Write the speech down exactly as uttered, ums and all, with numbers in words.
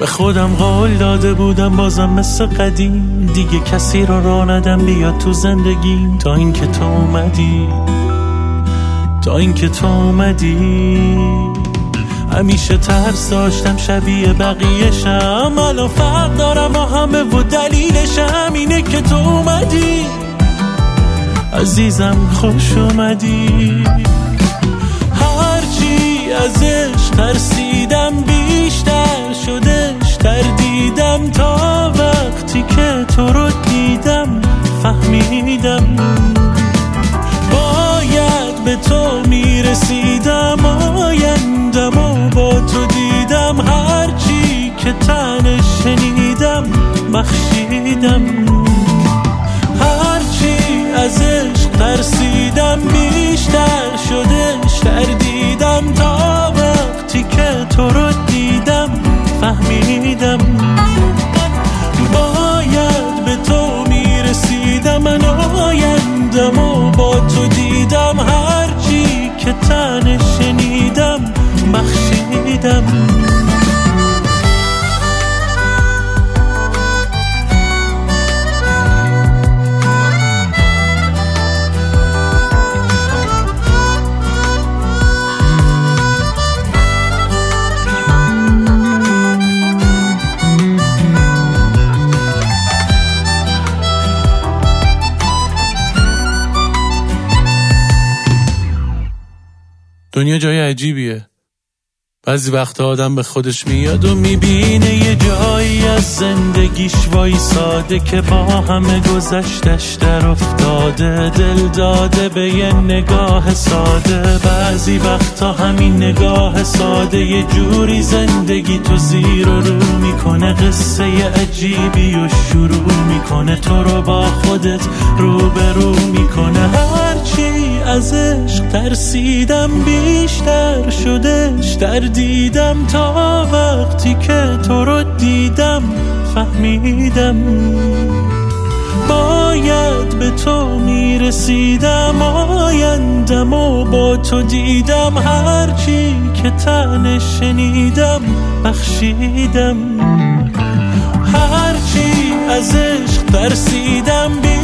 به خودم قول داده بودم بازم مثل قدیم دیگه کسی رو راه ندم بیاد تو زندگیم، تا اینکه تو اومدی، تا اینکه تو اومدی. همیشه ترس داشتم شبیه بقیه شم، الان فرق دارم با همه و دلیلشم اینه که تو اومدی عزیزم، خوش اومدی. هرچی ازش ترسیدم بیشتر شدش تردیدم، تا وقتی که تو رو دیدم فهمیدم باید به تو میرسیدم، آیندم و با تو دیدم، هرچی که تنش شنیدم بخشیدم. هرچی ازش ترسیدم بیشتر شدش تردیدم، تا وقتی که تو رو دیدم فهمیدم باید به تو میرسیدم، من آیندم و با تو دیدم، هرچی که تنش شنیدم بخشیدم. دنیا جای عجیبیه، بعضی وقت آدم به خودش میاد و میبینه یه جایی از زندگیش وای ساده که با همه گذشتش در افتاده، دل داده به یه نگاه ساده. بعضی وقتا همین نگاه ساده یه جوری زندگی تو زیر و رو میکنه، قصه عجیبی و شروع میکنه، تو رو با خودت رو به رو میکنه. هرچی از عشق ترسیدم بیشتر شدش تردیدم، تا وقتی که تو رو دیدم فهمیدم باید به تو میرسیدم، آیندم و با تو دیدم، هرچی که تنش شنیدم بخشیدم. هرچی از عشق ترسیدم